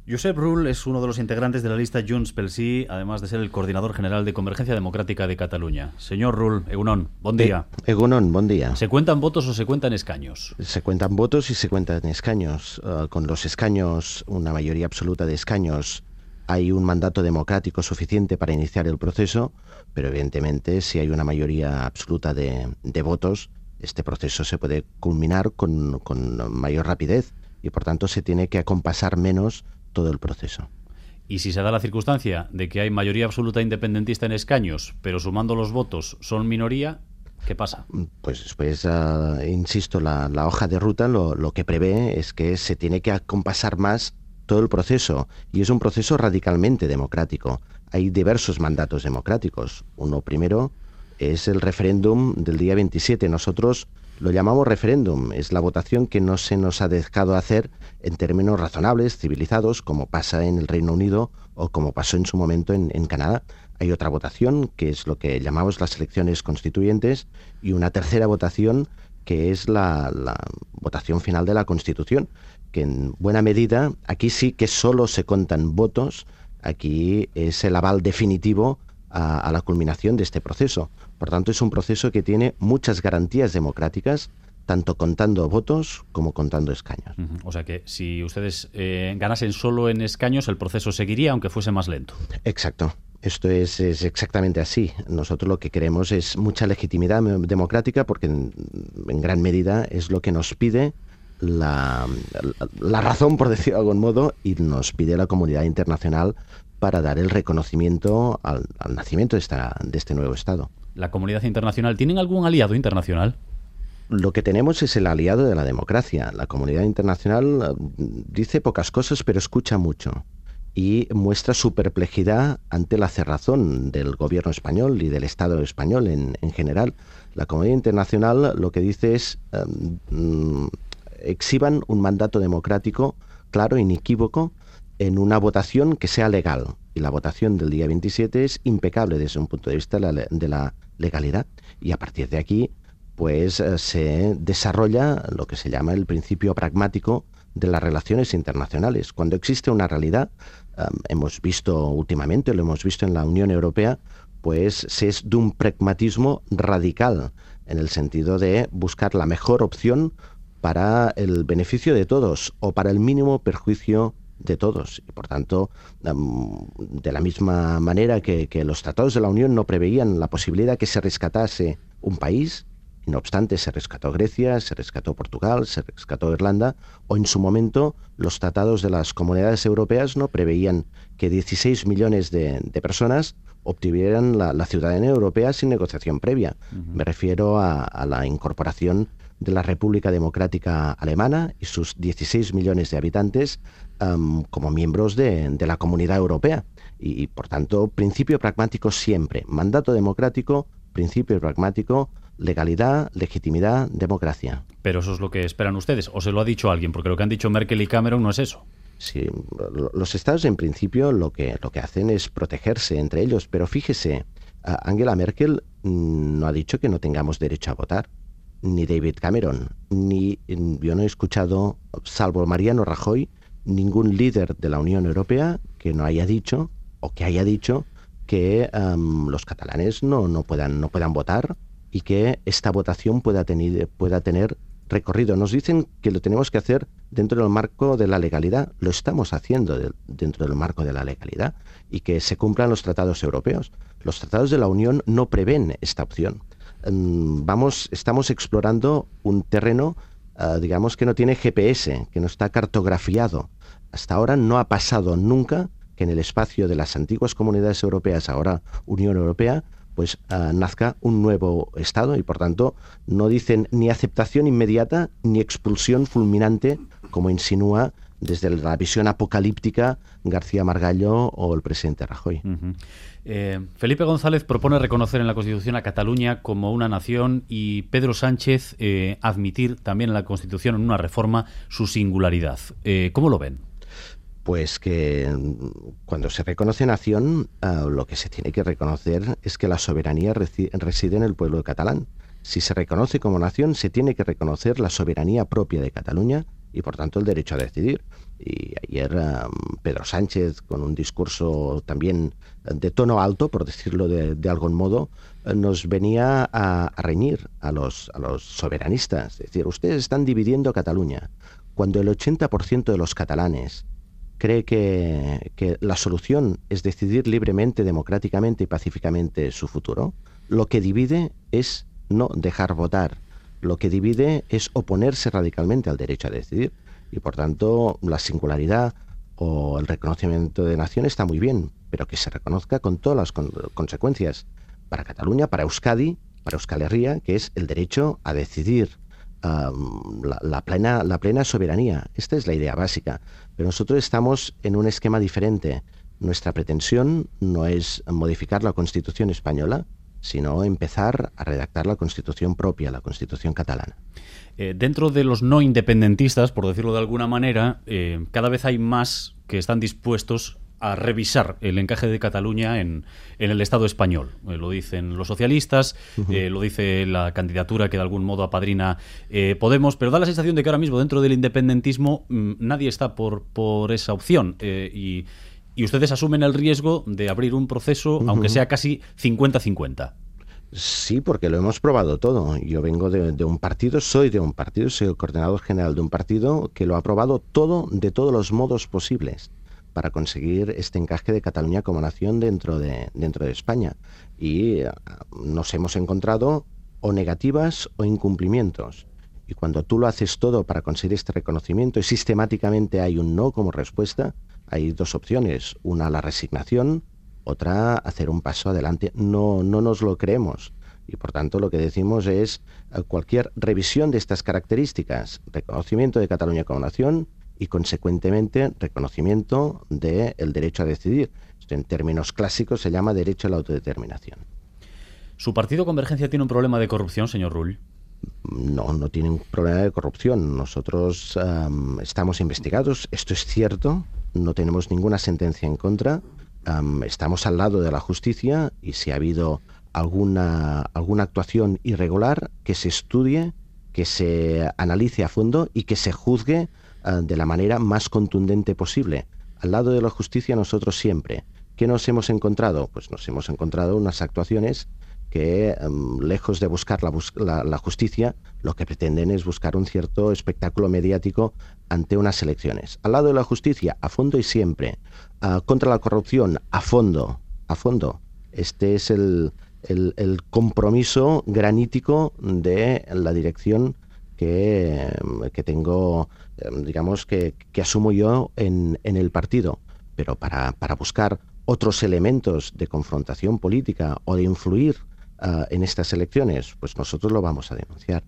Josep Rull es uno de los integrantes de la lista Junts pel Sí, además de ser el coordinador general de Convergencia Democrática de Cataluña. Señor Rull, egunon, bon día. Egunon, bon día. ¿Se cuentan votos o se cuentan escaños? Se cuentan votos y se cuentan escaños. Con los escaños, una mayoría absoluta de escaños, hay un mandato democrático suficiente para iniciar el proceso, pero evidentemente si hay una mayoría absoluta de votos, este proceso se puede culminar con mayor rapidez y por tanto se tiene que acompasar menos todo el proceso. Y si se da la circunstancia de que hay mayoría absoluta independentista en escaños, pero sumando los votos son minoría, ¿qué pasa? Pues después, insisto, la hoja de ruta lo que prevé es que se tiene que acompasar más todo el proceso, y es un proceso radicalmente democrático. Hay diversos mandatos democráticos. Uno primero es el referéndum del día 27. Nosotros lo llamamos referéndum. Es la votación que no se nos ha dejado hacer en términos razonables, civilizados, como pasa en el Reino Unido o como pasó en su momento en Canadá. Hay otra votación, que es lo que llamamos las elecciones constituyentes, y una tercera votación, que es la votación final de la Constitución, que en buena medida, aquí sí que solo se contan votos, aquí es el aval definitivo a la culminación de este proceso. Por tanto, es un proceso que tiene muchas garantías democráticas, tanto contando votos como contando escaños. O sea que si ustedes ganasen solo en escaños, el proceso seguiría, aunque fuese más lento. Exacto. Esto es exactamente así. Nosotros lo que queremos es mucha legitimidad democrática, porque en gran medida es lo que nos pide la razón, por decirlo de algún modo, y nos pide la comunidad internacional para dar el reconocimiento al nacimiento de este nuevo Estado. ¿La comunidad internacional tienen algún aliado internacional? Lo que tenemos es el aliado de la democracia. La comunidad internacional dice pocas cosas, pero escucha mucho y muestra su perplejidad ante la cerrazón del gobierno español y del Estado español en general. La comunidad internacional lo que dice es exhiban un mandato democrático claro, inequívoco, en una votación que sea legal. Y la votación del día 27 es impecable desde un punto de vista de la legalidad. Y a partir de aquí, pues se desarrolla lo que se llama el principio pragmático de las relaciones internacionales. Cuando existe una realidad, hemos visto últimamente, lo hemos visto en la Unión Europea, pues se es de un pragmatismo radical, en el sentido de buscar la mejor opción para el beneficio de todos o para el mínimo perjuicio de todos. Y por tanto, de la misma manera que los tratados de la Unión no preveían la posibilidad que se rescatase un país, no obstante se rescató Grecia, se rescató Portugal, se rescató Irlanda, o en su momento los tratados de las comunidades europeas no preveían que 16 millones de personas obtuvieran la ciudadanía europea sin negociación previa. Me refiero a la incorporación de la República Democrática Alemana y sus 16 millones de habitantes como miembros de la Comunidad Europea. Y, por tanto, principio pragmático siempre. Mandato democrático, principio pragmático, legalidad, legitimidad, democracia. Pero eso es lo que esperan ustedes, o se lo ha dicho alguien, porque lo que han dicho Merkel y Cameron no es eso. Sí, los estados en principio lo que hacen es protegerse entre ellos, pero fíjese, Angela Merkel no ha dicho que no tengamos derecho a votar, ni David Cameron, ni yo no he escuchado, salvo Mariano Rajoy, ningún líder de la Unión Europea que no haya dicho o que haya dicho que los catalanes no puedan votar y que esta votación pueda tener recorrido. Nos dicen que lo tenemos que hacer dentro del marco de la legalidad. Lo estamos haciendo dentro del marco de la legalidad y que se cumplan los tratados europeos. Los tratados de la Unión no prevén esta opción. Estamos explorando un terreno, digamos, que no tiene GPS, que no está cartografiado. Hasta ahora no ha pasado nunca que en el espacio de las antiguas comunidades europeas, ahora Unión Europea, pues nazca un nuevo Estado y por tanto no dicen ni aceptación inmediata ni expulsión fulminante, como insinúa desde la visión apocalíptica García Margallo o el presidente Rajoy. Felipe González propone reconocer en la Constitución a Cataluña como una nación y Pedro Sánchez admitir también en la Constitución, en una reforma, su singularidad. ¿Cómo lo ven? Pues que cuando se reconoce nación, lo que se tiene que reconocer es que la soberanía reside en el pueblo catalán. Si se reconoce como nación, se tiene que reconocer la soberanía propia de Cataluña y por tanto el derecho a decidir. Y ayer Pedro Sánchez, con un discurso también de tono alto, por decirlo de algún modo, nos venía a reñir a los soberanistas. Es decir, ustedes están dividiendo Cataluña, cuando el 80% de los catalanes cree que la solución es decidir libremente, democráticamente y pacíficamente su futuro. Lo que divide es no dejar votar. Lo que divide es oponerse radicalmente al derecho a decidir. Y por tanto, la singularidad o el reconocimiento de nación está muy bien, pero que se reconozca con todas las consecuencias para Cataluña, para Euskadi, para Euskal Herria, que es el derecho a decidir, la plena soberanía. Esta es la idea básica. Pero nosotros estamos en un esquema diferente. Nuestra pretensión no es modificar la Constitución española, sino empezar a redactar la Constitución propia, la Constitución catalana. Dentro de los no independentistas, por decirlo de alguna manera, cada vez hay más que están dispuestos a revisar el encaje de Cataluña en el Estado español. Lo dicen los socialistas, lo dice la candidatura que de algún modo apadrina Podemos, pero da la sensación de que ahora mismo dentro del independentismo nadie está por esa opción y ustedes asumen el riesgo de abrir un proceso, aunque sea casi 50-50. Sí, porque lo hemos probado todo. Yo vengo de un partido, soy el coordinador general de un partido que lo ha probado todo de todos los modos posibles para conseguir este encaje de Cataluña como nación dentro de España. Y nos hemos encontrado o negativas o incumplimientos. Y cuando tú lo haces todo para conseguir este reconocimiento y sistemáticamente hay un no como respuesta, hay dos opciones. Una, la resignación, otra, hacer un paso adelante. No nos lo creemos. Y por tanto lo que decimos es cualquier revisión de estas características, reconocimiento de Cataluña como nación y consecuentemente reconocimiento del derecho a decidir. Esto en términos clásicos se llama derecho a la autodeterminación. ¿Su partido Convergencia tiene un problema de corrupción, señor Rull? No tiene un problema de corrupción. Nosotros estamos investigados, esto es cierto, no tenemos ninguna sentencia en contra, estamos al lado de la justicia y si ha habido alguna actuación irregular, que se estudie, que se analice a fondo y que se juzgue de la manera más contundente posible. Al lado de la justicia nosotros siempre. ¿Qué nos hemos encontrado? Pues nos hemos encontrado unas actuaciones que, lejos de buscar la justicia, lo que pretenden es buscar un cierto espectáculo mediático ante unas elecciones. Al lado de la justicia, a fondo y siempre. Contra la corrupción, a fondo. Este es el compromiso granítico de la dirección que tengo, digamos, que asumo yo en el partido. Pero para buscar otros elementos de confrontación política o de influir en estas elecciones, pues nosotros lo vamos a denunciar.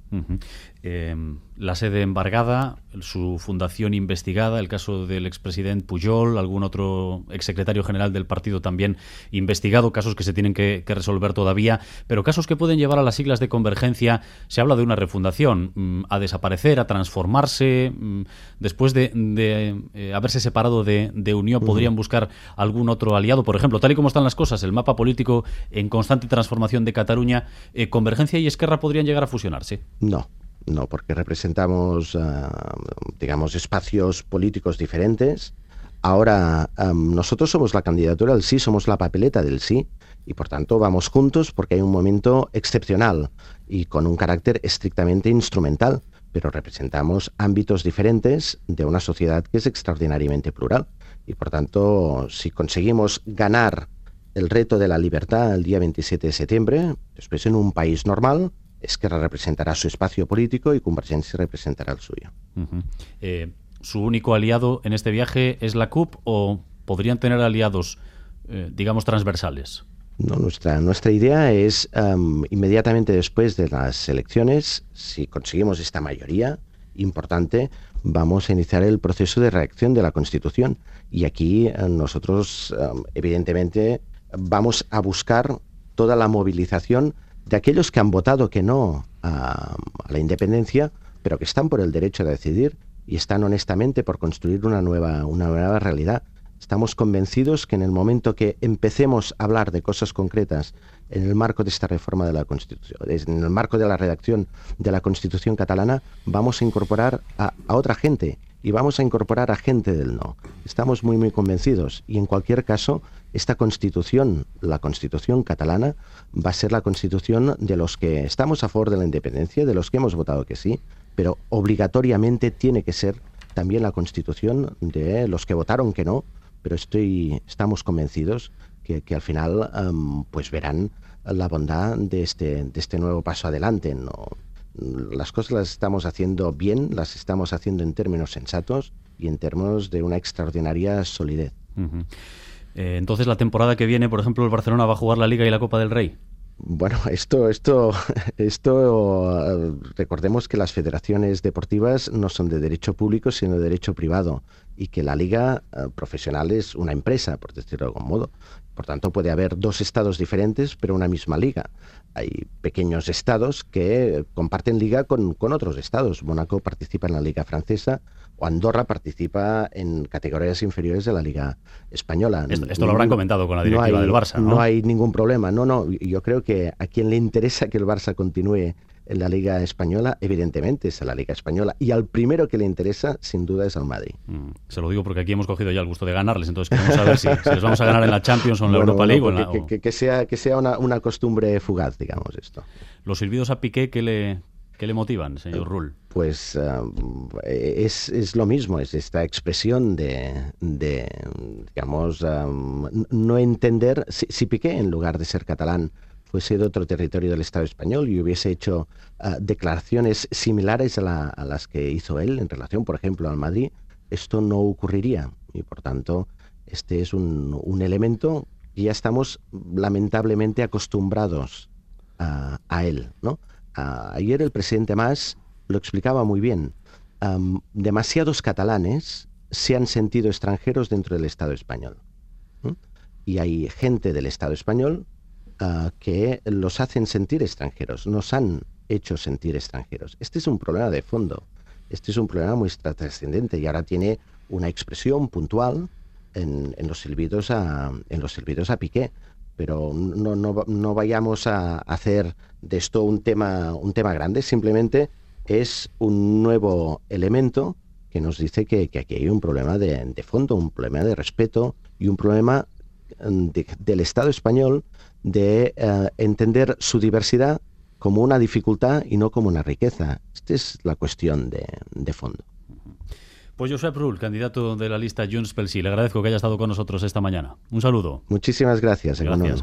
La sede embargada, su fundación investigada, el caso del expresidente Pujol, algún otro exsecretario general del partido también investigado, casos que se tienen que resolver todavía, pero casos que pueden llevar a las siglas de Convergencia. Se habla de una refundación, a desaparecer, a transformarse. Después de haberse separado de Unión, ¿podrían buscar algún otro aliado? Por ejemplo, tal y como están las cosas, el mapa político en constante transformación de Cataluña, ¿Convergencia y Esquerra podrían llegar a fusionarse? No, porque representamos, digamos, espacios políticos diferentes. Ahora, nosotros somos la candidatura del sí, somos la papeleta del sí, y por tanto vamos juntos porque hay un momento excepcional y con un carácter estrictamente instrumental, pero representamos ámbitos diferentes de una sociedad que es extraordinariamente plural. Y por tanto, si conseguimos ganar el reto de la libertad el día 27 de septiembre, después en un país normal, Esquerra representará su espacio político y Convergencia representará el suyo. ¿Su único aliado en este viaje es la CUP o podrían tener aliados, digamos, transversales? No, nuestra idea es, inmediatamente después de las elecciones, si conseguimos esta mayoría importante, vamos a iniciar el proceso de redacción de la Constitución. Y aquí nosotros, evidentemente, vamos a buscar toda la movilización de aquellos que han votado que no a la independencia, pero que están por el derecho a decidir y están honestamente por construir una nueva realidad. Estamos convencidos que en el momento que empecemos a hablar de cosas concretas en el marco de esta reforma de la Constitución, en el marco de la redacción de la Constitución catalana, vamos a incorporar a otra gente y vamos a incorporar a gente del no. Estamos muy, muy convencidos y en cualquier caso, esta Constitución, la Constitución catalana, va a ser la Constitución de los que estamos a favor de la independencia, de los que hemos votado que sí, pero obligatoriamente tiene que ser también la Constitución de los que votaron que no, pero estamos convencidos que al final pues verán la bondad de este nuevo paso adelante. ¿No? Las cosas las estamos haciendo bien, las estamos haciendo en términos sensatos y en términos de una extraordinaria solidez. Uh-huh. Entonces, la temporada que viene, por ejemplo, el Barcelona va a jugar la Liga y la Copa del Rey. Bueno, esto recordemos que las federaciones deportivas no son de derecho público, sino de derecho privado, y que la liga profesional es una empresa, por decirlo de algún modo. Por tanto, puede haber dos estados diferentes, pero una misma liga. Hay pequeños estados que comparten liga con otros estados. Mónaco participa en la liga francesa, o Andorra participa en categorías inferiores de la Liga Española. Esto lo habrán comentado con la directiva del Barça, ¿no? No hay ningún problema. No. Yo creo que a quien le interesa que el Barça continúe en la Liga Española, evidentemente es a la Liga Española. Y al primero que le interesa, sin duda, es al Madrid. Se lo digo porque aquí hemos cogido ya el gusto de ganarles. Entonces queremos saber si les vamos a ganar en la Champions o en la Europa League. Que sea una costumbre fugaz, digamos, esto. Los silbidos a Piqué, ¿qué le motivan, señor Rull? Pues es lo mismo, es esta expresión de digamos, no entender. Si Piqué, en lugar de ser catalán, fuese de otro territorio del Estado español y hubiese hecho declaraciones similares a las que hizo él en relación, por ejemplo, al Madrid, esto no ocurriría. Y por tanto, este es un elemento que ya estamos lamentablemente acostumbrados a él, ¿no? Ayer el presidente Mas lo explicaba muy bien. Demasiados catalanes se han sentido extranjeros dentro del Estado español. Y hay gente del Estado español que los hacen sentir extranjeros, nos han hecho sentir extranjeros. Este es un problema de fondo, este es un problema muy trascendente y ahora tiene una expresión puntual en los silbidos a Piqué. Pero no vayamos a hacer de esto un tema grande, simplemente es un nuevo elemento que nos dice que aquí hay un problema de fondo, un problema de respeto y un problema del Estado español de entender su diversidad como una dificultad y no como una riqueza. Esta es la cuestión de fondo. Pues Josep Rull, candidato de la lista Junts pel Sí, le agradezco que haya estado con nosotros esta mañana. Un saludo. Muchísimas gracias. Gracias.